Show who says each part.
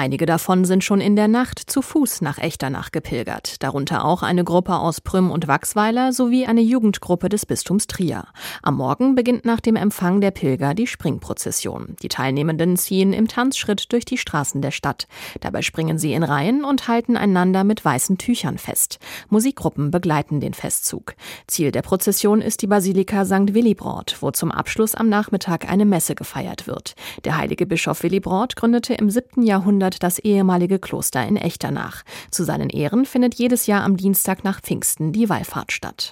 Speaker 1: Einige davon sind schon in der Nacht zu Fuß nach Echternach gepilgert, darunter auch eine Gruppe aus Prüm und Wachsweiler sowie eine Jugendgruppe des Bistums Trier. Am Morgen beginnt nach dem Empfang der Pilger die Springprozession. Die Teilnehmenden ziehen im Tanzschritt durch die Straßen der Stadt. Dabei springen sie in Reihen und halten einander mit weißen Tüchern fest. Musikgruppen begleiten den Festzug. Ziel der Prozession ist die Basilika St. Willibrord, wo zum Abschluss am Nachmittag eine Messe gefeiert wird. Der heilige Bischof Willibrord gründete im 7. Jahrhundert das ehemalige Kloster in Echternach. Zu seinen Ehren findet jedes Jahr am Dienstag nach Pfingsten die Wallfahrt statt.